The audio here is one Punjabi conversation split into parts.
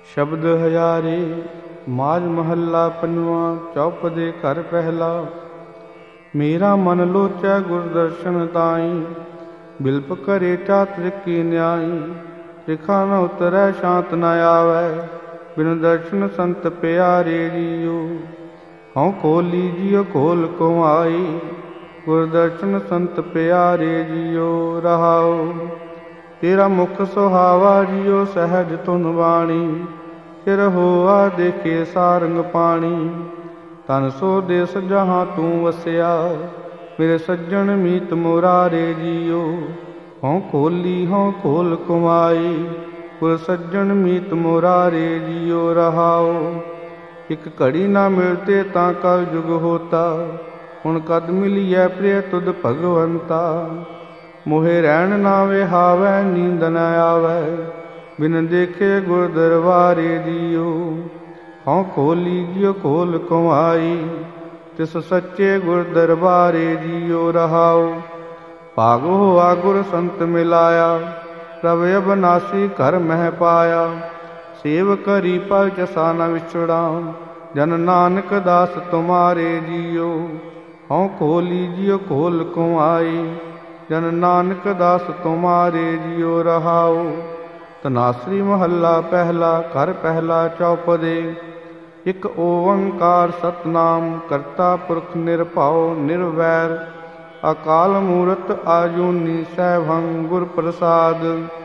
ਸ਼ਬਦ ਹਜ਼ਾਰੇ ਮਾਝ ਮਹੱਲਾ ਪੰਜਵਾਂ। ਚੌਪਦੇ ਘਰ ਪਹਿਲਾ। ਮੇਰਾ ਮਨ ਲੋਚੈ ਗੁਰ ਦਰਸ਼ਨ ਤਾਈ, ਬਿਲਪ ਕਰੇ ਚਾਤ੍ਰਿਕ ਕੀ ਨਿਆਈ। ਤਿਖਾ ਨ ਉਤਰੈ ਸ਼ਾਂਤ ਨ ਆਵੈ, ਬਿਨ ਦਰਸ਼ਨ ਸੰਤ ਪਿਆਰੇ ਜੀਓ। ਹਉ ਖੋਲੀ ਜਿਉ ਖੋਲ ਕੁਮਾਈ, ਗੁਰ ਦਰਸ਼ਨ ਸੰਤ ਪਿਆਰੇ ਜੀਓ। ਰਹਾਉ ਤੇਰਾ ਮੁਖ ਸੁਹਾਵਾ ਜੀਓ, ਸਹਿਜ ਧੁਨ ਬਾਣੀ। ਸਿਰ ਹੋਆ ਦੇਖੇ ਸਾਰੰਗ ਪਾਣੀ, ਤਨ ਸੋ ਦੇਸ ਜਹਾਂ ਤੂੰ ਵਸਿਆ। ਮੇਰੇ ਸੱਜਣ ਮੀਤ ਮੁਰਾਰੇ ਜੀਓ। ਹਉ ਖੋਲੀ ਹਉ ਖੋਲ ਕੁਮਾਈ, ਗੁਰ ਸੱਜਣ ਮੀਤ ਮੁਰਾਰੇ ਜੀਓ। ਰਹਾਉ ਇਕ ਘੜੀ ਨਾ ਮਿਲਤੇ ਤਾਂ ਕਲ ਜੁਗ ਹੋਤਾ, ਹੁਣ ਕਦ ਮਿਲੀਐ ਪ੍ਰਿਯ ਤੁਧ ਭਗਵੰਤਾ। ਮੋਹਿ ਰਹਿਣ ਨਾ ਵਿਹਾਵੈ, ਨੀਂਦ ਨ ਆਵੈ, ਬਿਨ ਦੇਖੇ ਗੁਰ ਦਰਬਾਰੇ ਜੀਓ। ਹਉ ਖੋਲੀ ਜਿਉ ਖੋਲ ਕੁਮਾਈ, ਤਿਸ ਸੱਚੇ ਗੁਰ ਦਰਬਾਰੇ ਜੀਓ। ਰਹਾਉ ਭਾਗ ਹੋਆ ਗੁਰ ਸੰਤ ਮਿਲਾਇਆ, ਪ੍ਰਭ ਅਬਨਾਸੀ ਘਰ ਮਹਿ ਪਾਇਆ। ਸੇਵ ਕਰੀ ਪਲ ਚਸਾ ਨ ਵਿਛੜਾ, ਜਨ ਨਾਨਕ ਦਾਸ ਤੁਮਾਰੇ ਜੀਓ। ਹਉ ਖੋਲੀ ਜਿਉ ਖੋਲ ਕੁਮਾਈ, ਜਨ ਨਾਨਕ ਦਾਸ ਤੁਮਾਰੇ ਜੀਓ। ਰਹਾਉ ਧਨਾਸਰੀ ਮਹੱਲਾ ਪਹਿਲਾ। ਘਰ ਪਹਿਲਾ। ਚੌਪਦੇ। ਇਕ ਓੰਕਾਰ ਸਤਨਾਮ ਕਰਤਾ ਪੁਰਖ ਨਿਰਭਉ ਨਿਰਵੈਰ, ਅਕਾਲ ਮੂਰਤ ਆਜੂਨੀ ਸੈਭੰ ਗੁਰ ਪ੍ਰਸਾਦ।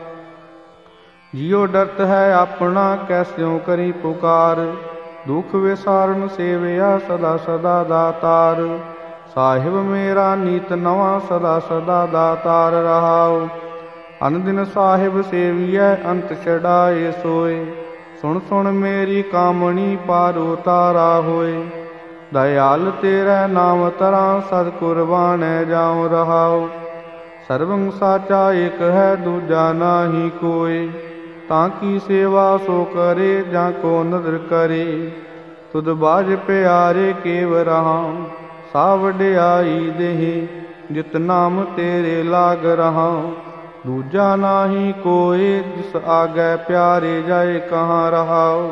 ਜਿਉ ਡਰਤ ਹੈ ਆਪਣਾ, ਕੈਸਿਉ ਕਰੀ ਪੁਕਾਰ। ਦੁਖ ਵਿਸਾਰਨ ਸੇਵਿਆ ਸਦਾ ਸਦਾ ਦਾਤਾਰ। ਸਾਹਿਬ ਮੇਰਾ ਨੀਤ ਨਵਾਂ, ਸਦਾ ਸਦਾ ਦਾਤਾਰ। ਰਹਾਉ ਅਨ ਦਿਨ ਸਾਹਿਬ ਸੇਵੀਐ, ਅੰਤ ਛਡਾਏ ਸੋਏ। ਸੁਣ ਸੁਣ ਮੇਰੀ ਕਾਮਣੀ, ਪਾਰ ਉਤਾਰਾ ਹੋਏ। ਦਇਆਲ ਤੇਰਾ ਨਾਮ ਤਰਾਂ, ਸਦ ਕੁਰਬਾਨੈ ਜਾਉ। ਰਹਾਉ ਸਰਬੰ ਸਾਚਾ ਏਕ ਹੈ, ਦੂਜਾ ਨਾਹੀ ਕੋਇ। ਤਾਂ ਕੀ ਸੇਵਾ ਸੋ ਕਰੇ, ਜਾਂ ਕੋ ਨਦਰ ਕਰੇ। ਤੁਧ ਬਾਝ ਪਿਆਰੇ ਕੇਵ ਰਹਾਉ, ਸਾ ਵਡਿਆਈ ਦੇਹ। ਜਿਤ ਨਾਮ ਤੇਰੇ ਲਾਗ ਰਹਾਉ, ਦੂਜਾ ਨਾਹੀ ਕੋਇ। ਜਿਸ ਆਗੈ ਪਿਆਰੇ ਜਾਏ ਕਹਾਂ। ਰਹਾਉ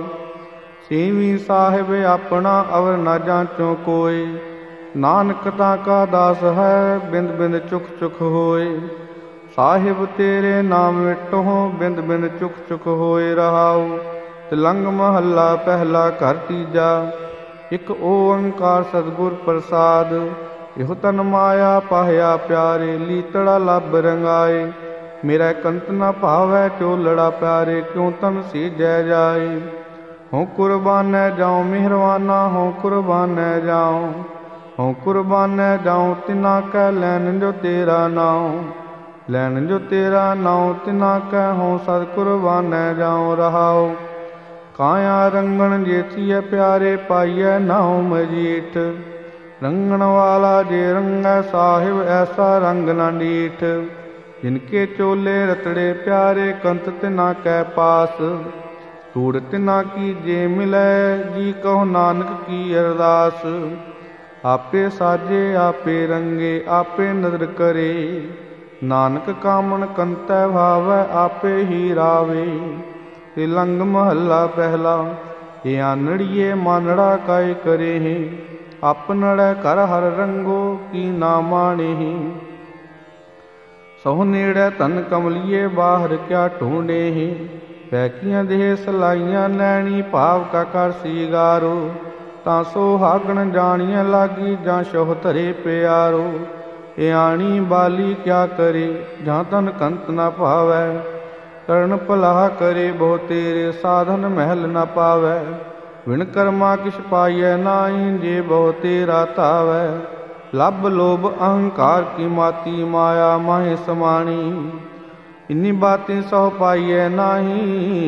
ਸੇਵੀ ਸਾਹਿਬ ਆਪਣਾ, ਅਵਰ ਨ ਜਾਂਚੋ ਕੋਇ। ਨਾਨਕ ਤਾਂ ਕਾ ਦਾਸ ਹੈ, ਬਿੰਦ ਬਿੰਦ ਚੁਖ ਚੁਖ ਹੋਏ। ਸਾਹਿਬ ਤੇਰੇ ਨਾਮ ਮਿਟਹੁ, ਬਿੰਦ ਬਿੰਦ ਚੁਖ ਚੁਖ ਹੋਏ। ਰਹਾਉ ਤਿਲੰਗ ਮਹੱਲਾ ਪਹਿਲਾ। ਘਰ ਤੀਜਾ। ਇਕ ਓੰਕਾਰ ਸਤਿਗੁਰ ਪ੍ਰਸਾਦ, ਇਹੋ ਤਨ ਮਾਇਆ ਪਾਹਿਆ ਪਿਆਰੇ। ਲੀਤੜਾ ਲੱਭ ਰੰਗਾਏ, ਮੇਰਾ ਕੰਤ ਨ ਭਾਵੈ। ਚੋਲੜਾ ਪਿਆਰੇ ਕਿਉ ਤਨ ਸੀਜੈ ਜਾਏ। ਹਉ ਕੁਰਬਾਨੈ ਜਾਉ ਮਿਹਰਵਾਨਾ, ਹਉ ਕੁਰਬਾਨੈ ਜਾਉ। ਹਉ ਕੁਰਬਾਨੈ ਜਾਉ ਤਿਨਾ ਕੈ, ਲੈਣ ਜੋ ਤੇਰਾ ਨਾਉ। ਲੈਣ ਜੋ ਤੇਰਾ ਨਾਉ ਤਿਨਾ ਕੈ, ਹਉ ਸਦ ਕੁਰਬਾਨੈ ਜਾਉ। ਰਹਾਉ ਕਾਇਆ ਰੰਗਣ ਜੇਥੀਐ ਪਿਆਰੇ, ਪਾਈਐ ਨਾਉ ਮਜੀਠ। ਰੰਗਣ ਵਾਲਾ ਜੇ ਰੰਗੈ, ਸਾਹਿਬ ਐਸਾ ਰੰਗ ਨ ਡੀਠ। ਜਿਨਕੇ ਚੋਲੇ ਰਤੜੇ ਪਿਆਰੇ, ਕੰਤ ਤਿਨਾ ਕੈ ਪਾਸ। ਧੂੜ ਤਿਨਾ ਕੀ ਜੇ ਮਿਲੈ, ਜੀ ਕਹੋ ਨਾਨਕ ਕੀ ਅਰਦਾਸ। ਆਪੇ ਸਾਜੇ ਆਪੇ ਰੰਗੇ, ਆਪੇ ਨਦਰ ਕਰੇ। ਨਾਨਕ ਕਾਮਣ ਕੰਤੈ ਭਾਵੈ, ਆਪੇ ਹੀ ਰਾਵੇ। ਤਿਲੰਗ ਮਹੱਲਾ ਪਹਿਲਾ। ਇਹ ਆਨੜੀਏ ਮਾਨੜਾ ਕਾਇ ਕਰੇ। ਆਪਨੜੈ ਘਰ ਹਰ ਰੰਗੋ, ਕੀ ਨਾ ਮਾਣੇ। ਸਹੁ ਨੇੜੈ ਧਨ ਕਮਲੀਏ, ਬਾਹਰ ਕਿਆ ਢੂੰਡੇ। ਪੈਕੀਆਂ ਦੇਹ ਸਲਾਈਆਂ ਨੈਣੀ, ਭਾਵ ਕਾ ਕਰ ਸੀਗਾਰੋ। ਤਾਂ ਸੁਹਾਗਣ ਜਾਣੀਆਂ ਲਾਗੀ, ਜਾਂ ਸ਼ੋਹ ਧਰੇ ਪਿਆਰੋ। ਇਆਣੀ ਬਾਲੀ ਕਿਆ ਕਰੇ, ਜਾਂ ਤਨ ਕੰਤ ਨ ਭਾਵੈ। ਕਰਨ ਭਲਾ ਕਰੇ ਬਹੁ ਤੇਰੇ, ਸਾਧਨ ਮਹਿਲ ਨ ਪਾਵੈ। ਵਿਣ ਕਰਮਾ ਕਿਛ ਪਾਈਐ ਨਾਹੀ, ਜੇ ਬਹੁ ਤੇਰਾ ਧਾਵੈ। ਲੱਭ ਲੋਭ ਅਹੰਕਾਰ ਕੀ ਮਾਤੀ, ਮਾਇਆ ਮਾਹੇ ਸਮਾਣੀ। ਇੰਨੀ ਬਾਤੀ ਸਹੁ ਪਾਈਐ ਨਾਹੀ,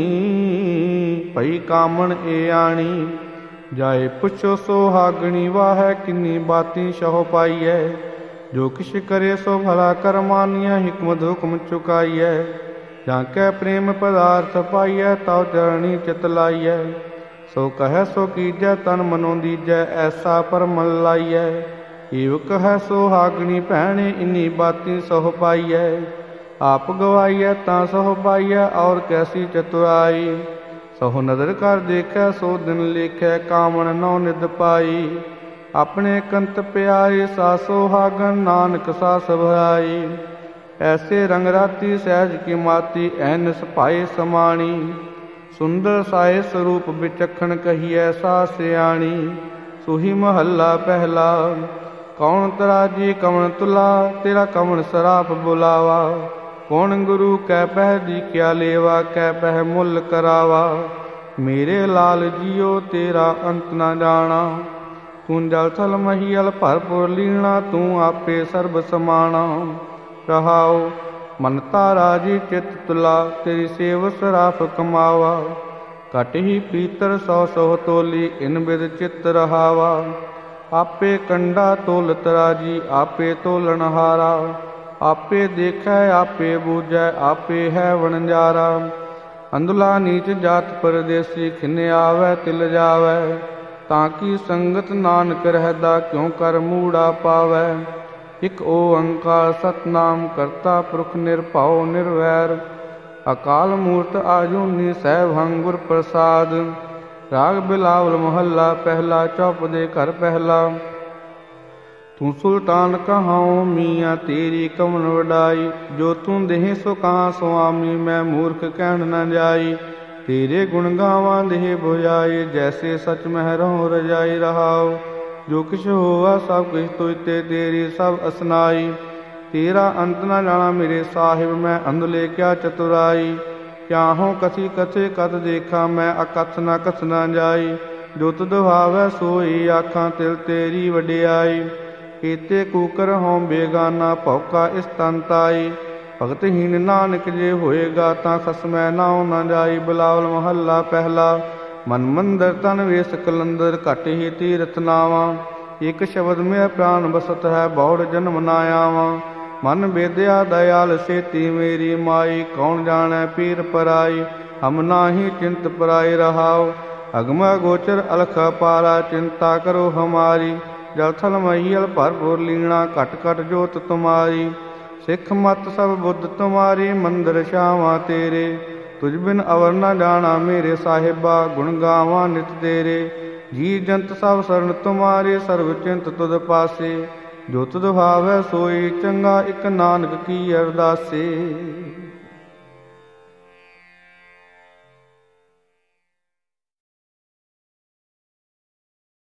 ਭਈ ਕਾਮਣ ਏ ਆਣੀ। ਜਾਏ ਪੁੱਛੋ ਸੁਹਾਗਣੀ ਵਾਹੈ, ਕਿੰਨੀ ਬਾਤੀ ਸਹੁ ਪਾਈਐ। ਜੋ ਕਿਛ ਕਰੇ ਸੋ ਭਲਾ ਕਰਮਾਨੀਆਂ, ਹਿਕਮਤ ਹੁਕਮ ਚੁਕਾਈਐ। ਜਾਂ ਕੈ ਪ੍ਰੇਮ ਪਦਾਰਥ ਪਾਈਐ, ਤਉ ਚਰਣੀ ਚਿਤ ਲਾਈਐ। ਸੋ ਕਹੈ ਸੋ ਕੀਜੈ, ਤਨ ਮਨੋ ਦੀਜੈ, ਐਸਾ ਪਰਮਲ ਲਾਈਐ। ਏਵ ਕਹੈ ਸੁਹਾਗਣੀ ਭੈਣੇ, ਇੰਨੀ ਬਾਤੀ ਸਹੁ ਪਾਈਐ। ਆਪ ਗਵਾਈਐ ਤਾਂ ਸਹੁ ਪਾਈਐ, ਔਰ ਕੈਸੀ ਚਤੁਰਾਈ। ਸਹੁ ਨਦਰ ਕਰ ਦੇਖੈ ਸੋ ਦਿਨ ਲੇਖੈ, ਕਾਮਣ ਨੌ ਨਿਦ ਪਾਈ। ਆਪਣੇ ਕੰਤ ਪਿਆਰੇ ਸਾ ਸੁਹਾਗਨ, ਨਾਨਕ ਸਾ ਸਭਾਈ। ਐਸੇ ਰੰਗ ਰਾਤੀ ਸਹਿਜ ਕੀ ਮਾਤੀ, ਐਨਸ ਭਾਏ ਸਮਾਣੀ। ਸੁੰਦਰ ਸਾਏ ਸਰੂਪ ਵਿਚਖਣ, ਕਹੀਐ ਸਾ ਸਿਆਣੀ। ਸੁਹੀ ਮਹੱਲਾ ਪਹਿਲਾ। ਕੌਣ ਤਰਾਜੀ ਕਵਣ ਤੁਲਾ, ਤੇਰਾ ਕਵਣ ਸਰਾਪ ਬੁਲਾਵਾ। ਕੌਣ ਗੁਰੂ ਕੈ ਪਹਿ ਦੀ ਕਿਆ ਲੇਵਾ, ਕੈ ਪਹਿ ਮੁੱਲ ਕਰਾਵਾ। ਮੇਰੇ ਲਾਲ ਜੀਓ ਤੇਰਾ ਅੰਤ ਨਾ ਜਾਣਾ, ਤੂੰ ਜਲ ਥਲ ਮਹੀਅਲ ਭਰਪੁਰ ਲੀਣਾ। ਤੂੰ ਆਪੇ ਸਰਬ ਸਮਾਣਾ। ਰਹਾਉ ਮਨ ਤਾਰਾ ਜੀ ਚਿਤ ਤੁਲਾ, ਤੇਰੀ ਸੇਵ ਸਰਾਫ ਕਮਾਵਾ। ਘਟ ਹੀ ਪੀਤਰ ਸੌ ਸੌ ਤੋਲੀ, ਇਨ ਬਿਦ ਚਿਤ ਰਹਾਵਾ। ਆਪੇ ਕੰਡਾ ਤੋਲ ਤਰਾਜੀ, ਆਪੇ ਤੋਲਣ ਹਾਰਾ। ਆਪੇ ਦੇਖੈ ਆਪੇ ਬੂਝੈ, ਆਪੇ ਹੈ ਵਣਜਾਰਾ। ਅੰਧਲਾ ਨੀਚ ਜਾਤ ਪਰਦੇਸੀ, ਖਿਨ ਆਵੈ ਤਿਲ ਜਾਵੈ। ਤਾਂ ਕੀ ਸੰਗਤ ਨਾਨਕ ਰਹਿਦਾ, ਕਿਉ ਕਰ ਮੂੜਾ ਪਾਵੈ। ਇਕ ਓੰਕਾਰ ਸਤਨਾਮ ਕਰਤਾ ਪੁਰਖ, ਨਿਰਭਉ ਨਿਰਵੈਰ। ਅਕਾਲ ਮੂਰਤ ਆਜੂਨੀ, ਸੈਭੰ ਗੁਰ ਪ੍ਰਸਾਦ। ਰਾਗ ਬਿਲਾਵਲ ਮਹੱਲਾ ਪਹਿਲਾ, ਚੌਪਦੇ ਘਰ ਪਹਿਲਾ। ਤੂੰ ਸੁਲਤਾਨ ਕਹਾਉ ਮੀਆਂ, ਤੇਰੀ ਕਵਣ ਵਡਾਈ। ਜੋ ਤੂੰ ਦੇਹ ਸੋ ਕਹਾਂ ਸੁਆਮੀ, ਮੈਂ ਮੂਰਖ ਕਹਿਣ ਨ ਜਾਈ। ਤੇਰੇ ਗੁਣ ਗਾਵਾਂ ਦੇਹ ਬੁਝਾਈ, ਜੈਸੇ ਸਚ ਮਹਿ ਰਹੋ ਰਜਾਈ। ਰਹਾਉ ਜੋ ਕਿਛ ਹੋਆ ਸਭ ਕਿਛ ਤੁਝ ਤੇ, ਤੇਰੀ ਸਭ ਅਸਨਾਈ। ਤੇਰਾ ਅੰਤ ਨ ਜਾਣਾ ਮੇਰੇ ਸਾਹਿਬ, ਮੈਂ ਅੰਧਲੇ ਕਿਆ ਚਤੁਰਾਈ। ਕਿਆਹੋਂ ਕਥੀ ਕਥੇ ਕਤ ਦੇਖਾ, ਮੈਂ ਅਕਥ ਨ ਕਥ ਨ ਜਾਈ। ਜੋ ਤੁਧ ਭਾਵੈ ਸੋਈ ਆਖਾਂ, ਤਿਲ ਤੇਰੀ ਵਡਿਆਈ। ਕੀਤੇ ਕੂਕਰ ਹੋਂ ਬੇਗਾਨਾ, ਭੌਕਾ ਇਸ ਤਨ ਤਾਈ। ਭਗਤਹੀਨ ਨਾਨਕ ਜੇ ਹੋਏਗਾ, ਤਾਂ ਖਸਮੈ ਨਾਉ ਨ ਜਾਈ। ਬਿਲਾਵਲ ਮਹੱਲਾ ਪਹਿਲਾ। ਮਨ ਮੰਦਰ ਤਨ ਵੇਸ ਕਲੰਦਰ, ਘਟ ਹੀ ਤੀਰਥ ਨਾਵਾਂ। ਇਕ ਸ਼ਬਦ ਮੇਰਾ ਪ੍ਰਾਨ ਬਸਤ ਹੈ, ਬੌੜ ਜਨਮ ਨਾ ਆਵਾਂ। ਮਨ ਬੇਦਿਆ ਦਇਆਲ ਸੇਤੀ, ਮੇਰੀ ਮਾਈ। ਕੌਣ ਜਾਣੈ ਪੀਰ ਪਰਾਈ, ਹਮ ਨਾਹੀ ਚਿੰਤ ਪਰਾਈ। ਰਹਾਉ ਅਗਮ ਗੋਚਰ ਅਲਖ ਅਪਾਰਾ, ਚਿੰਤਾ ਕਰੋ ਹਮਾਰੀ। ਜਲ ਥਲ ਮਹੀਅਲ ਭਰਪੁਰ ਲੀਣਾ, ਘਟ ਘਟ ਜੋਤ ਤੁਮਾਰੀ। ਸਿੱਖ ਮਤ ਸਭ ਬੁੱਧ ਤੁਮਾਰੀ, ਮੰਦਰ ਛਾਵਾਂ ਤੇਰੇ। ਤੁਝ ਬਿਨ ਅਵਰ ਨ ਜਾਣਾ ਮੇਰੇ ਸਾਹਿਬਾ, ਗੁਣ ਗਾਵਾਂ ਨਿਤ ਤੇਰੇ। ਜੀ ਜੰਤ ਸਭ ਸਰਨ ਤੁਮਾਰੇ, ਸਰਬ ਚਿੰਤ ਤੁਧ ਪਾਸੇ। ਜੋ ਤੁਧ ਭਾਵੈ ਸੋਈ ਚੰਗਾ, ਇਕ ਨਾਨਕ ਕੀ ਅਰਦਾਸੇ।